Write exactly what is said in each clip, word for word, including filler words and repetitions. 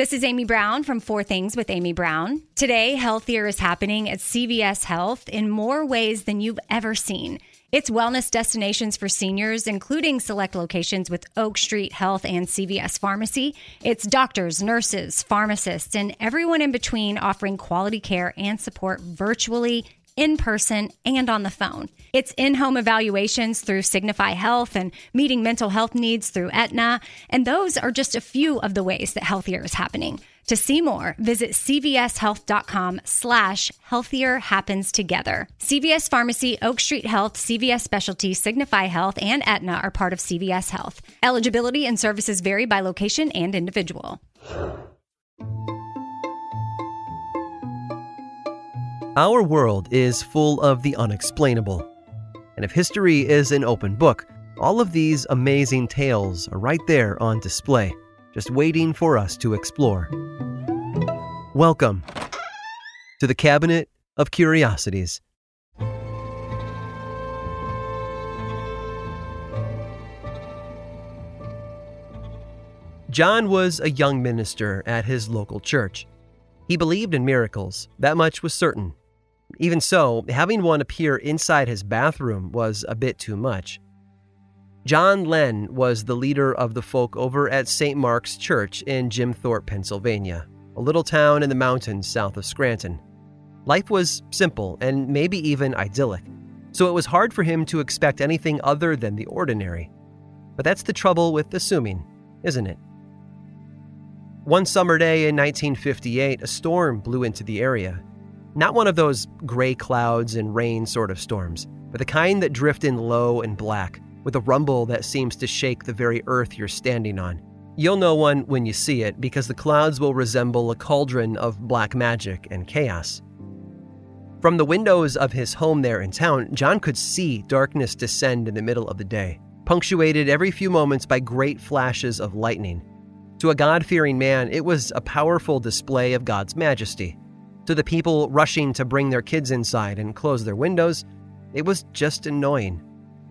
This is Amy Brown from Four Things with Amy Brown. Today, healthier is happening at C V S Health in more ways than you've ever seen. It's wellness destinations for seniors, including select locations with Oak Street Health and C V S Pharmacy. It's doctors, nurses, pharmacists, and everyone in between offering quality care and support virtually, in person, and on the phone. It's in-home evaluations through Signify Health and meeting mental health needs through Aetna. And those are just a few of the ways that healthier is happening. To see more, visit cvshealth.com slash healthier happens together. C V S Pharmacy, Oak Street Health, C V S Specialty, Signify Health, and Aetna are part of C V S Health. Eligibility and services vary by location and individual. Our world is full of the unexplainable. And if history is an open book, all of these amazing tales are right there on display, just waiting for us to explore. Welcome to the Cabinet of Curiosities. John was a young minister at his local church. He believed in miracles, that much was certain. Even so, having one appear inside his bathroom was a bit too much. John Lenn was the leader of the folk over at Saint Mark's Church in Jim Thorpe, Pennsylvania, a little town in the mountains south of Scranton. Life was simple and maybe even idyllic, so it was hard for him to expect anything other than the ordinary. But that's the trouble with assuming, isn't it? One summer day in nineteen fifty-eight, a storm blew into the area. Not one of those gray clouds and rain sort of storms, but the kind that drift in low and black, with a rumble that seems to shake the very earth you're standing on. You'll know one when you see it, because the clouds will resemble a cauldron of black magic and chaos. From the windows of his home there in town, John could see darkness descend in the middle of the day, punctuated every few moments by great flashes of lightning. To a God-fearing man, it was a powerful display of God's majesty. To the people rushing to bring their kids inside and close their windows, it was just annoying.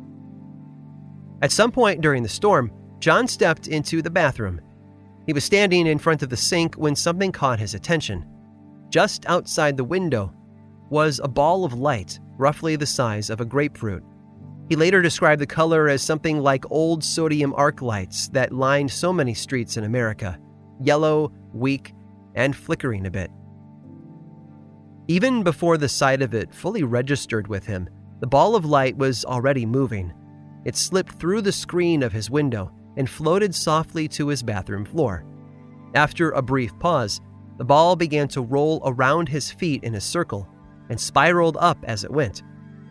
At some point during the storm, John stepped into the bathroom. He was standing in front of the sink when something caught his attention. Just outside the window was a ball of light, roughly the size of a grapefruit. He later described the color as something like old sodium arc lights that lined so many streets in America, yellow, weak, and flickering a bit. Even before the sight of it fully registered with him, the ball of light was already moving. It slipped through the screen of his window and floated softly to his bathroom floor. After a brief pause, the ball began to roll around his feet in a circle and spiraled up as it went.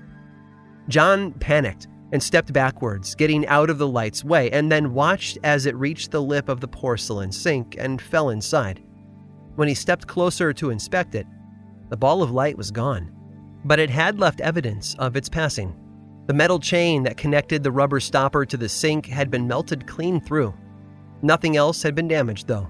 John panicked and stepped backwards, getting out of the light's way, and then watched as it reached the lip of the porcelain sink and fell inside. When he stepped closer to inspect it, the ball of light was gone, but it had left evidence of its passing. The metal chain that connected the rubber stopper to the sink had been melted clean through. Nothing else had been damaged, though.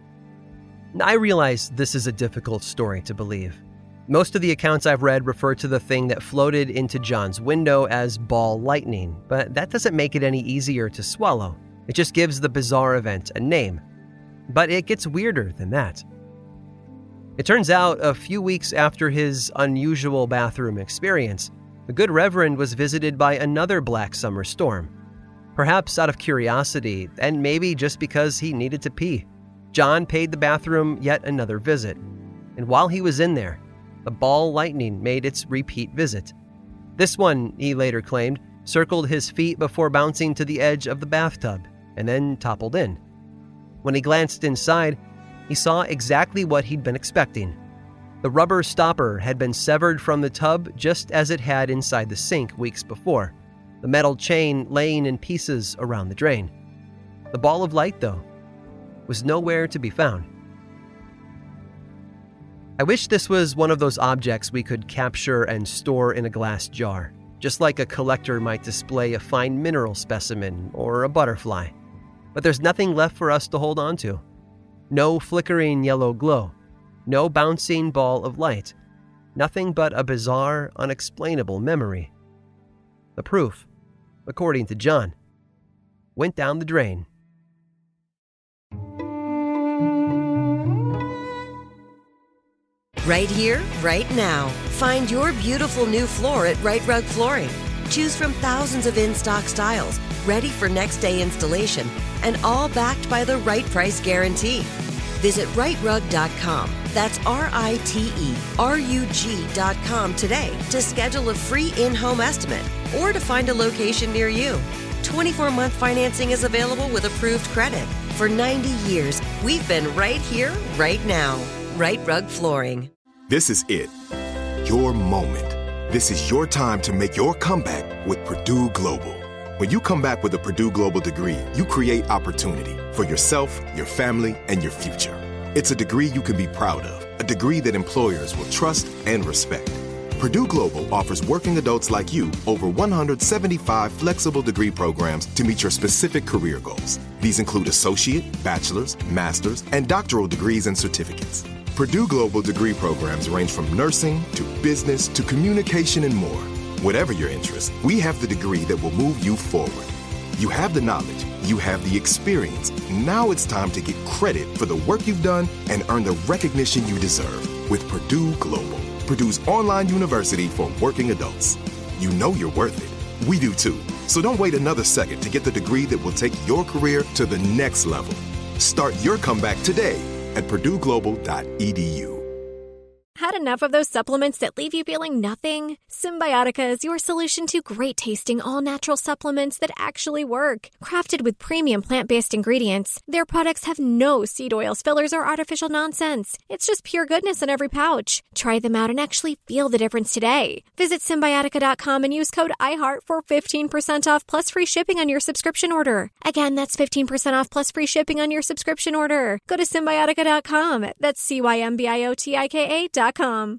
I realize this is a difficult story to believe. Most of the accounts I've read refer to the thing that floated into John's window as ball lightning, but that doesn't make it any easier to swallow. It just gives the bizarre event a name. But it gets weirder than that. It turns out, a few weeks after his unusual bathroom experience, the good Reverend was visited by another black summer storm. Perhaps out of curiosity, and maybe just because he needed to pee, John paid the bathroom yet another visit. And while he was in there, the ball lightning made its repeat visit. This one, he later claimed, circled his feet before bouncing to the edge of the bathtub, and then toppled in. When he glanced inside, he saw exactly what he'd been expecting. The rubber stopper had been severed from the tub just as it had inside the sink weeks before, the metal chain laying in pieces around the drain. The ball of light, though, was nowhere to be found. I wish this was one of those objects we could capture and store in a glass jar, just like a collector might display a fine mineral specimen or a butterfly. But there's nothing left for us to hold on to. No flickering yellow glow. No bouncing ball of light. Nothing but a bizarre, unexplainable memory. The proof, according to John, went down the drain. Right here, right now. Find your beautiful new floor at Rite Rug Flooring. Choose from thousands of in-stock styles, ready for next day installation, and all backed by the right price guarantee. Visit rite rug dot com. That's R I T E R U G dot com today to schedule a free in-home estimate or to find a location near you. twenty-four month financing is available with approved credit. For ninety years, we've been right here, right now. Rite Rug Flooring. This is it. Your moment. This is your time to make your comeback with Purdue Global. When you come back with a Purdue Global degree, you create opportunity for yourself, your family, and your future. It's a degree you can be proud of, a degree that employers will trust and respect. Purdue Global offers working adults like you over one hundred seventy-five flexible degree programs to meet your specific career goals. These include associate, bachelor's, master's, and doctoral degrees and certificates. Purdue Global degree programs range from nursing to business to communication and more. Whatever your interest, we have the degree that will move you forward. You have the knowledge, you have the experience. Now it's time to get credit for the work you've done and earn the recognition you deserve with Purdue Global, Purdue's online university for working adults. You know you're worth it. We do too. So don't wait another second to get the degree that will take your career to the next level. Start your comeback today at purdue global dot e d u. Had enough of those supplements that leave you feeling nothing? Symbiotica is your solution to great-tasting, all-natural supplements that actually work. Crafted with premium plant-based ingredients, their products have no seed oils, fillers, or artificial nonsense. It's just pure goodness in every pouch. Try them out and actually feel the difference today. Visit Symbiotica dot com and use code iHeart for fifteen percent off plus free shipping on your subscription order. Again, that's fifteen percent off plus free shipping on your subscription order. Go to Symbiotica dot com. That's C Y M B I O T I K A dot com.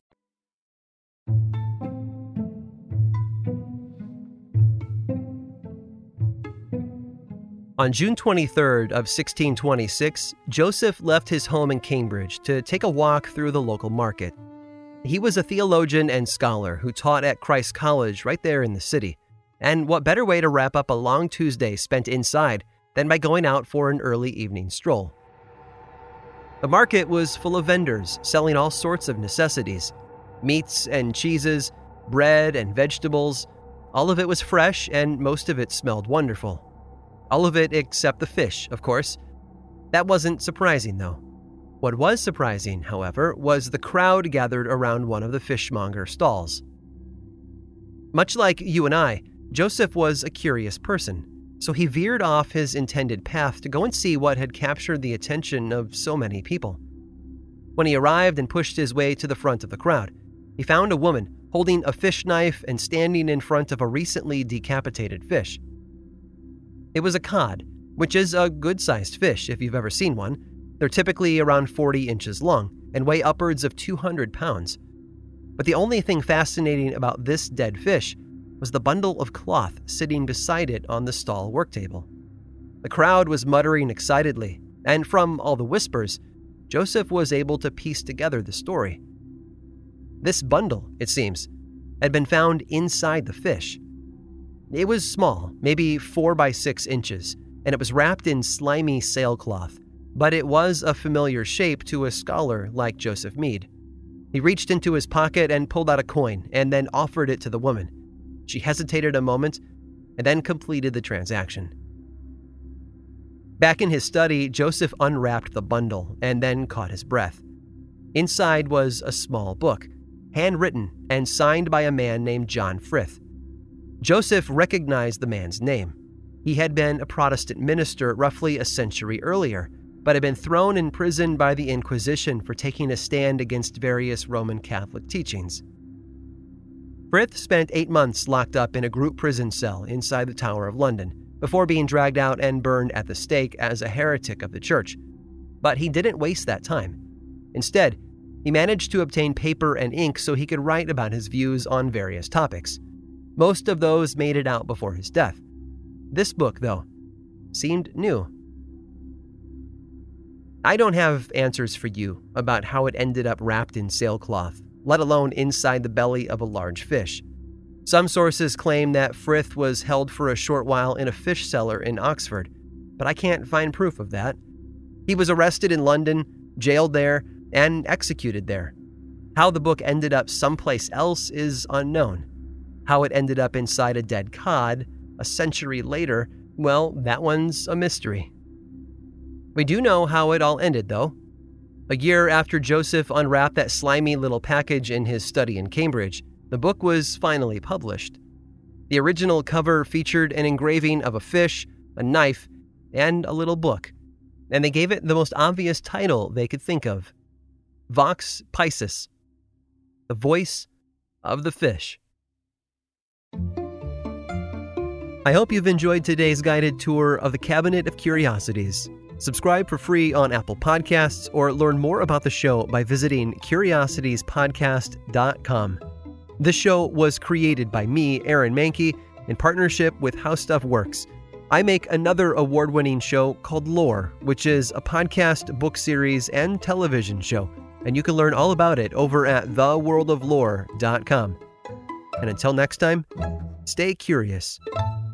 On June twenty-third of sixteen twenty-six, Joseph left his home in Cambridge to take a walk through the local market. He was a theologian and scholar who taught at Christ College right there in the city. And what better way to wrap up a long Tuesday spent inside than by going out for an early evening stroll? The market was full of vendors selling all sorts of necessities. Meats and cheeses, bread and vegetables. All of it was fresh and most of it smelled wonderful. All of it except the fish, of course. That wasn't surprising, though. What was surprising, however, was the crowd gathered around one of the fishmonger stalls. Much like you and I, Joseph was a curious person, so he veered off his intended path to go and see what had captured the attention of so many people. When he arrived and pushed his way to the front of the crowd, he found a woman holding a fish knife and standing in front of a recently decapitated fish. It was a cod, which is a good-sized fish if you've ever seen one. They're typically around forty inches long and weigh upwards of two hundred pounds. But the only thing fascinating about this dead fish was the bundle of cloth sitting beside it on the stall work table. The crowd was muttering excitedly, and from all the whispers, Joseph was able to piece together the story. This bundle, it seems, had been found inside the fish. It was small, maybe four by six inches, and it was wrapped in slimy sailcloth, but it was a familiar shape to a scholar like Joseph Mead. He reached into his pocket and pulled out a coin and then offered it to the woman. She hesitated a moment and then completed the transaction. Back in his study, Joseph unwrapped the bundle and then caught his breath. Inside was a small book, handwritten and signed by a man named John Frith. Joseph recognized the man's name. He had been a Protestant minister roughly a century earlier, but had been thrown in prison by the Inquisition for taking a stand against various Roman Catholic teachings. Frith spent eight months locked up in a group prison cell inside the Tower of London before being dragged out and burned at the stake as a heretic of the church. But he didn't waste that time. Instead, he managed to obtain paper and ink so he could write about his views on various topics. Most of those made it out before his death. This book, though, seemed new. I don't have answers for you about how it ended up wrapped in sailcloth, let alone inside the belly of a large fish. Some sources claim that Frith was held for a short while in a fish cellar in Oxford, but I can't find proof of that. He was arrested in London, jailed there, and executed there. How the book ended up someplace else is unknown. How it ended up inside a dead cod a century later, well, that one's a mystery. We do know how it all ended, though. A year after Joseph unwrapped that slimy little package in his study in Cambridge, the book was finally published. The original cover featured an engraving of a fish, a knife, and a little book, and they gave it the most obvious title they could think of: Vox Piscis, the voice of the fish. I hope you've enjoyed today's guided tour of the Cabinet of Curiosities. Subscribe for free on Apple Podcasts or learn more about the show by visiting curiosities podcast dot com. This show was created by me, Aaron Mahnke, in partnership with How Stuff Works. I make another award-winning show called Lore, which is a podcast, book series, and television show, and you can learn all about it over at the world of lore dot com. And until next time, stay curious.